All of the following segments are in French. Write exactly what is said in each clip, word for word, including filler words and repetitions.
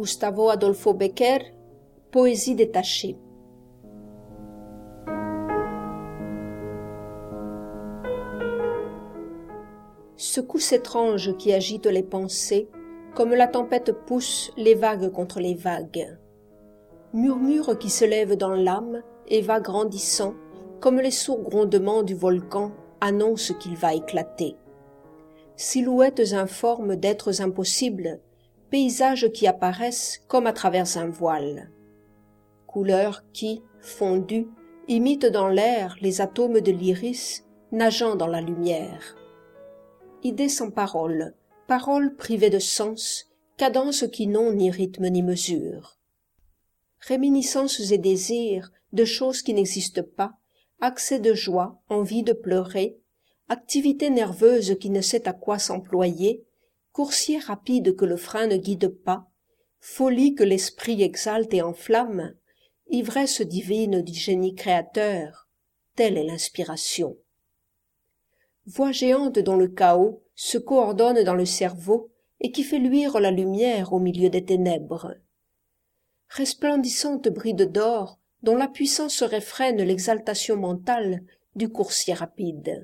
Gustavo Adolfo Bécquer, Poésie détachée. Secousse étrange qui agite les pensées, comme la tempête pousse les vagues contre les vagues. Murmure qui se lève dans l'âme et va grandissant, comme les sourds grondements du volcan annoncent qu'il va éclater. Silhouettes informes d'êtres impossibles, paysages qui apparaissent comme à travers un voile. Couleurs qui, fondues, imitent dans l'air les atomes de l'iris nageant dans la lumière. Idées sans parole, paroles privées de sens, cadences qui n'ont ni rythme ni mesure. Réminiscences et désirs de choses qui n'existent pas, accès de joie, envie de pleurer, activité nerveuse qui ne sait à quoi s'employer, coursier rapide que le frein ne guide pas, folie que l'esprit exalte et enflamme, ivresse divine du génie créateur, telle est l'inspiration. Voix géante dont le chaos se coordonne dans le cerveau et qui fait luire la lumière au milieu des ténèbres. Resplendissante bride d'or dont la puissance réfrène l'exaltation mentale du coursier rapide.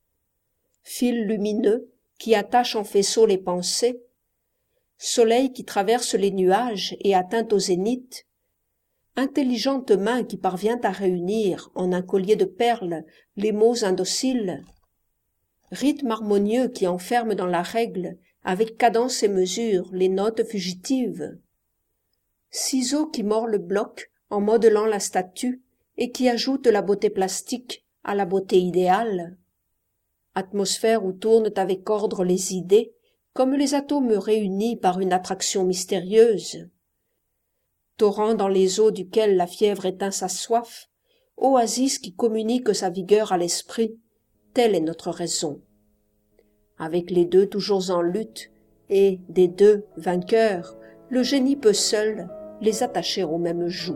Fil lumineux qui attache en faisceau les pensées, soleil qui traverse les nuages et atteint au zénith, intelligente main qui parvient à réunir en un collier de perles les mots indociles, rythme harmonieux qui enferme dans la règle avec cadence et mesure les notes fugitives, ciseau qui mord le bloc en modelant la statue et qui ajoute la beauté plastique à la beauté idéale, atmosphère où tournent avec ordre les idées comme les atomes réunis par une attraction mystérieuse, torrent dans les eaux duquel la fièvre éteint sa soif, oasis qui communique sa vigueur à l'esprit, telle est notre raison. Avec les deux toujours en lutte, et, des deux, vainqueurs, le génie peut seul les attacher au même joug.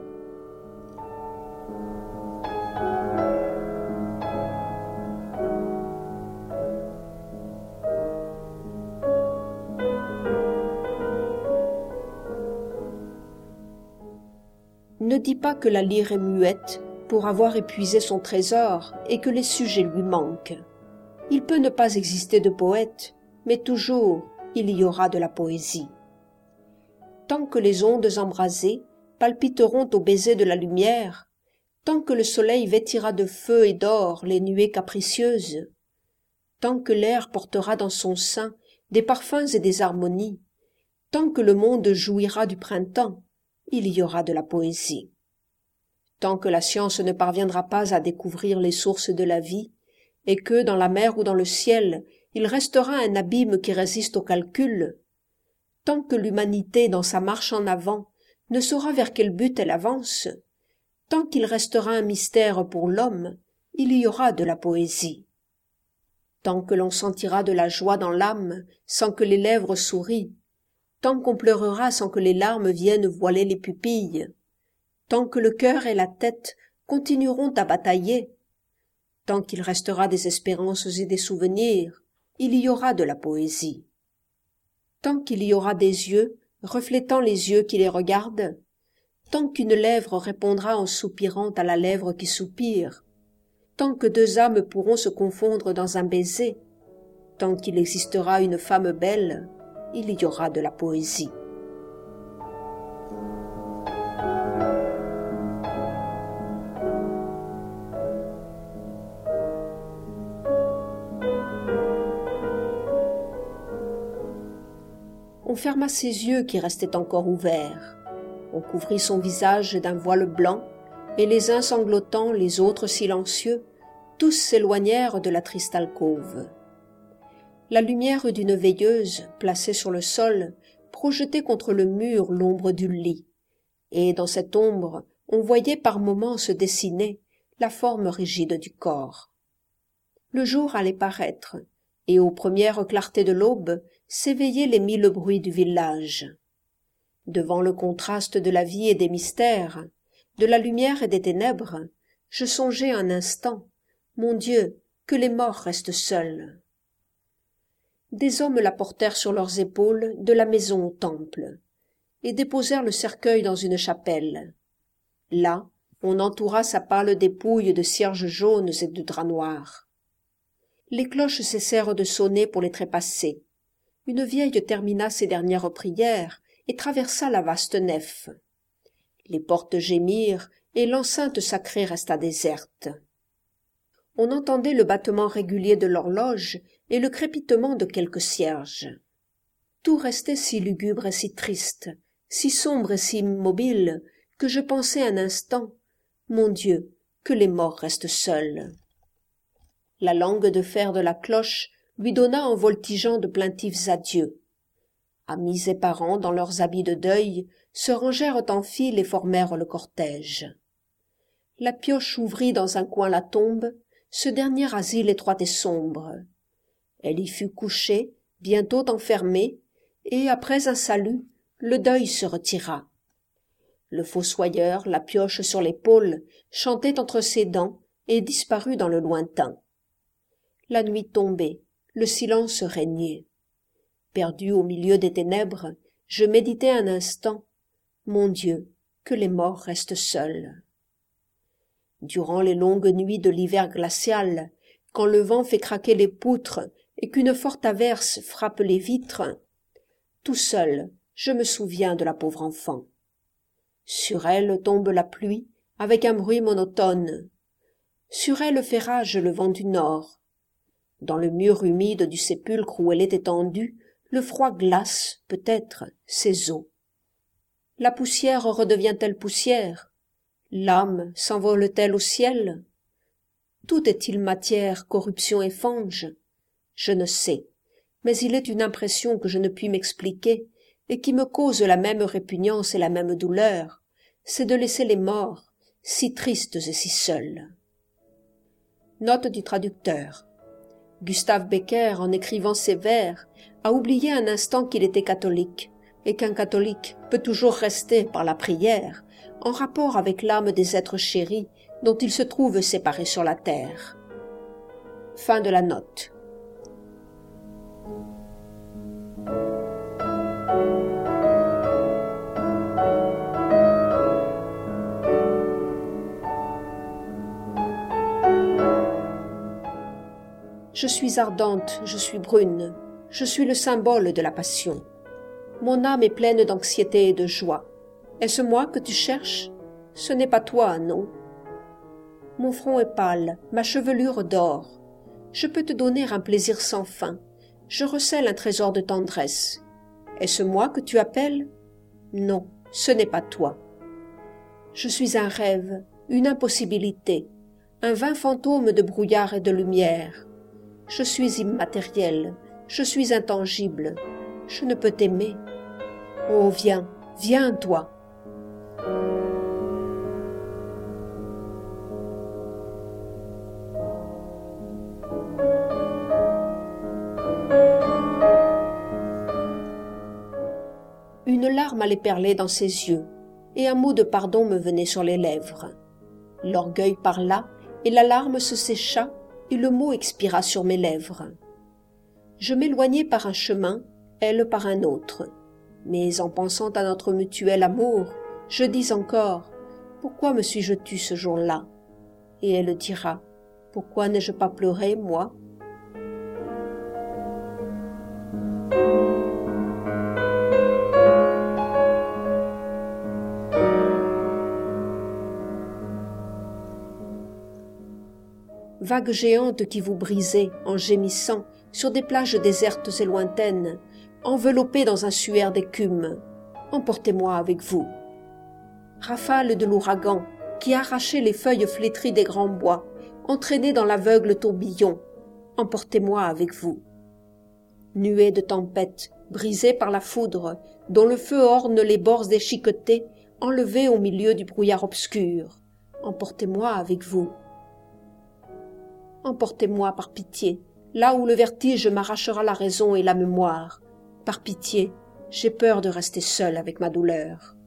Ne dis pas que la lyre est muette pour avoir épuisé son trésor et que les sujets lui manquent. Il peut ne pas exister de poète, mais toujours il y aura de la poésie. Tant que les ondes embrasées palpiteront au baiser de la lumière, tant que le soleil vêtira de feu et d'or les nuées capricieuses, tant que l'air portera dans son sein des parfums et des harmonies, tant que le monde jouira du printemps, il y aura de la poésie. Tant que la science ne parviendra pas à découvrir les sources de la vie, et que, dans la mer ou dans le ciel, il restera un abîme qui résiste au calcul, tant que l'humanité, dans sa marche en avant, ne saura vers quel but elle avance, tant qu'il restera un mystère pour l'homme, il y aura de la poésie. Tant que l'on sentira de la joie dans l'âme, sans que les lèvres sourient, tant qu'on pleurera sans que les larmes viennent voiler les pupilles, tant que le cœur et la tête continueront à batailler, tant qu'il restera des espérances et des souvenirs, il y aura de la poésie. Tant qu'il y aura des yeux reflétant les yeux qui les regardent, tant qu'une lèvre répondra en soupirant à la lèvre qui soupire, tant que deux âmes pourront se confondre dans un baiser, tant qu'il existera une femme belle, il y aura de la poésie. On ferma ses yeux qui restaient encore ouverts. On couvrit son visage d'un voile blanc, et les uns sanglotants, les autres silencieux, tous s'éloignèrent de la triste alcôve. La lumière d'une veilleuse, placée sur le sol, projetait contre le mur l'ombre du lit, et dans cette ombre, on voyait par moments se dessiner la forme rigide du corps. Le jour allait paraître, et aux premières clartés de l'aube s'éveillaient les mille bruits du village. Devant le contraste de la vie et des mystères, de la lumière et des ténèbres, je songeai un instant, mon Dieu, que les morts restent seuls. Des hommes la portèrent sur leurs épaules de la maison au temple, et déposèrent le cercueil dans une chapelle. Là, on entoura sa pâle dépouille de cierges jaunes et de draps noirs. Les cloches cessèrent de sonner pour les trépasser. Une vieille termina ses dernières prières et traversa la vaste nef. Les portes gémirent et l'enceinte sacrée resta déserte. On entendait le battement régulier de l'horloge et le crépitement de quelques cierges. Tout restait si lugubre et si triste, si sombre et si immobile, que je pensai un instant, mon Dieu, que les morts restent seuls. La langue de fer de la cloche lui donna en voltigeant de plaintifs adieux. Amis et parents, dans leurs habits de deuil, se rangèrent en file et formèrent le cortège. La pioche ouvrit dans un coin la tombe, ce dernier asile étroit et sombre. Elle y fut couchée, bientôt enfermée, et, après un salut, le deuil se retira. Le fossoyeur, la pioche sur l'épaule, chantait entre ses dents et disparut dans le lointain. La nuit tombait, le silence régnait. Perdu au milieu des ténèbres, je méditais un instant. Mon Dieu, que les morts restent seuls. Durant les longues nuits de l'hiver glacial, quand le vent fait craquer les poutres et qu'une forte averse frappe les vitres, tout seul, je me souviens de la pauvre enfant. Sur elle tombe la pluie avec un bruit monotone. Sur elle fait rage le vent du nord. Dans le mur humide du sépulcre où elle est étendue, le froid glace, peut-être, ses os. La poussière redevient-elle poussière? L'âme s'envole-t-elle au ciel? Tout est-il matière, corruption et fange? Je ne sais, mais il est une impression que je ne puis m'expliquer et qui me cause la même répugnance et la même douleur, c'est de laisser les morts, si tristes et si seuls. Note du traducteur. Gustave Becker, en écrivant ces vers, a oublié un instant qu'il était catholique, et qu'un catholique peut toujours rester, par la prière, en rapport avec l'âme des êtres chéris dont il se trouve séparé sur la terre. Fin de la note. Je suis ardente, je suis brune, je suis le symbole de la passion. Mon âme est pleine d'anxiété et de joie. Est-ce moi que tu cherches? Ce n'est pas toi, non. Mon front est pâle, ma chevelure dort. Je peux te donner un plaisir sans fin. Je recèle un trésor de tendresse. Est-ce moi que tu appelles? Non, ce n'est pas toi. Je suis un rêve, une impossibilité, un vain fantôme de brouillard et de lumière. Je suis immatériel, je suis intangible, je ne peux t'aimer. Oh, viens, viens, toi. Une larme allait perler dans ses yeux, et un mot de pardon me venait sur les lèvres. L'orgueil parla, et la larme se sécha, et le mot expira sur mes lèvres. Je m'éloignai par un chemin, elle par un autre. Mais en pensant à notre mutuel amour, je dis encore « Pourquoi me suis-je tue ce jour-là » Et elle dira « Pourquoi n'ai-je pas pleuré, moi ?» Vagues géantes qui vous brisez, en gémissant, sur des plages désertes et lointaines, enveloppées dans un suaire d'écume, emportez-moi avec vous. Rafales de l'ouragan, qui arrachez les feuilles flétries des grands bois, entraînez dans l'aveugle tourbillon, emportez-moi avec vous. Nuées de tempête, brisées par la foudre, dont le feu orne les bords déchiquetés, enlevées au milieu du brouillard obscur, emportez-moi avec vous. Emportez-moi par pitié, là où le vertige m'arrachera la raison et la mémoire. Par pitié, j'ai peur de rester seule avec ma douleur.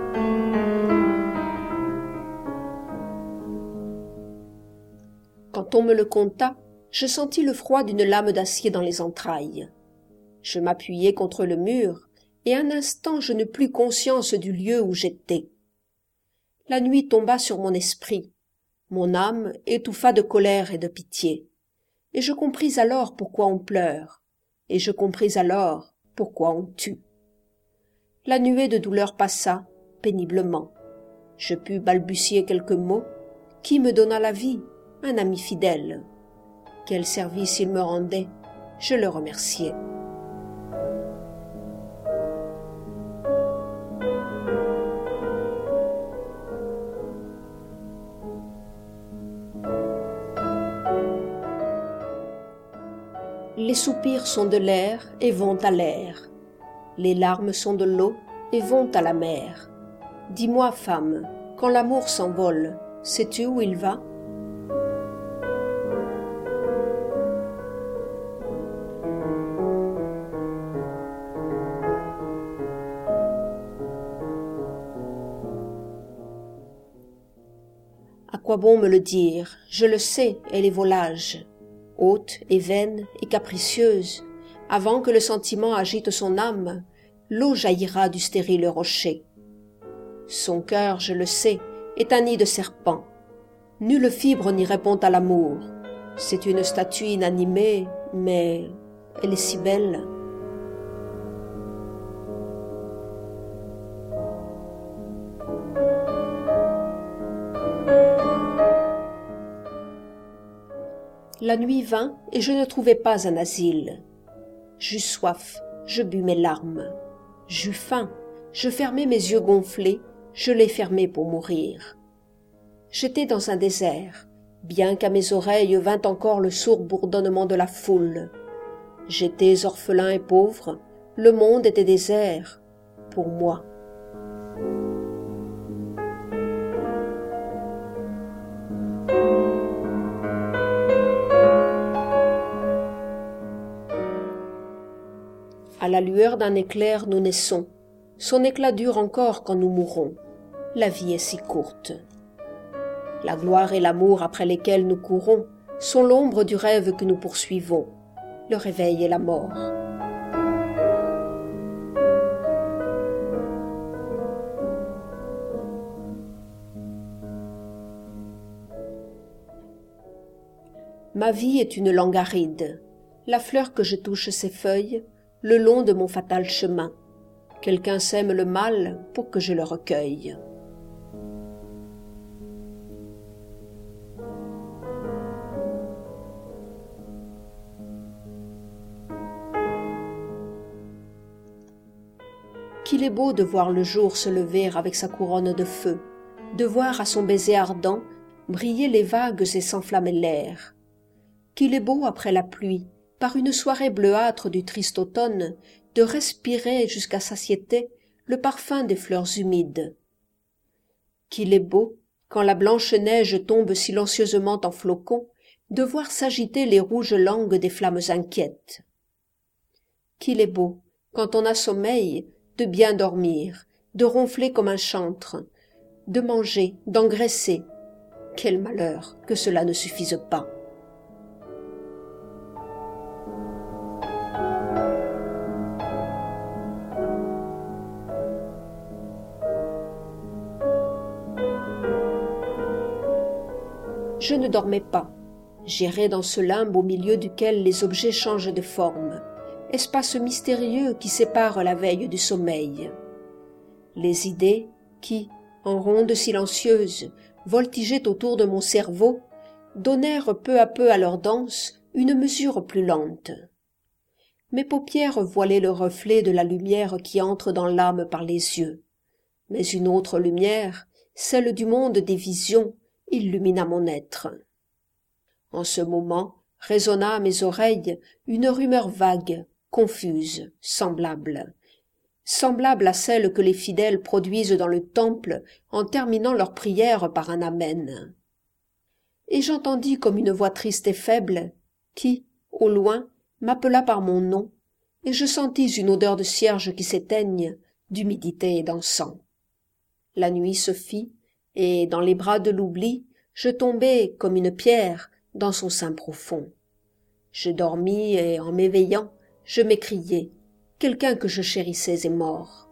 Quand on me le conta, je sentis le froid d'une lame d'acier dans les entrailles. Je m'appuyai contre le mur, et un instant je n'eus plus conscience du lieu où j'étais. La nuit tomba sur mon esprit, mon âme étouffa de colère et de pitié, et je compris alors pourquoi on pleure, et je compris alors pourquoi on tue. La nuée de douleur passa, péniblement. Je pus balbutier quelques mots. Qui me donna la vie? Un ami fidèle. Quel service il me rendait? Je le remerciai. Les soupirs sont de l'air et vont à l'air. Les larmes sont de l'eau et vont à la mer. Dis-moi, femme, quand l'amour s'envole, sais-tu où il va? À quoi bon me le dire? Je le sais, elle est volage, haute et vaine et capricieuse. Avant que le sentiment agite son âme, l'eau jaillira du stérile rocher. Son cœur, je le sais, est un nid de serpent. Nulle fibre n'y répond à l'amour. C'est une statue inanimée, mais elle est si belle. La nuit vint et je ne trouvai pas un asile. J'eus soif, je bus mes larmes. J'eus faim, je fermai mes yeux gonflés, je les fermai pour mourir. J'étais dans un désert, bien qu'à mes oreilles vint encore le sourd bourdonnement de la foule. J'étais orphelin et pauvre, le monde était désert, pour moi. À la lueur d'un éclair nous naissons, son éclat dure encore quand nous mourrons. La vie est si courte. La gloire et l'amour après lesquels nous courons sont l'ombre du rêve que nous poursuivons, le réveil et la mort. Ma vie est une langue aride. La fleur que je touche ses feuilles, le long de mon fatal chemin. Quelqu'un sème le mal pour que je le recueille. Qu'il est beau de voir le jour se lever avec sa couronne de feu, de voir à son baiser ardent briller les vagues et s'enflammer l'air. Qu'il est beau après la pluie, par une soirée bleuâtre du triste automne, de respirer jusqu'à satiété le parfum des fleurs humides. Qu'il est beau, quand la blanche neige tombe silencieusement en flocons, de voir s'agiter les rouges langues des flammes inquiètes. Qu'il est beau, quand on a sommeil, de bien dormir, de ronfler comme un chantre, de manger, d'engraisser. Quel malheur que cela ne suffise pas. Je ne dormais pas. J'errais dans ce limbe au milieu duquel les objets changent de forme, espace mystérieux qui sépare la veille du sommeil. Les idées qui, en rondes silencieuses, voltigeaient autour de mon cerveau, donnèrent peu à peu à leur danse une mesure plus lente. Mes paupières voilaient le reflet de la lumière qui entre dans l'âme par les yeux. Mais une autre lumière, celle du monde des visions, illumina mon être. En ce moment résonna à mes oreilles une rumeur vague, confuse, semblable, semblable à celle que les fidèles produisent dans le temple en terminant leur prière par un amen. Et j'entendis comme une voix triste et faible qui, au loin, m'appela par mon nom, et je sentis une odeur de cierges qui s'éteignent, d'humidité et d'encens. La nuit se fit, et dans les bras de l'oubli, je tombai comme une pierre dans son sein profond. Je dormis et, en m'éveillant, je m'écriai: quelqu'un que je chérissais est mort.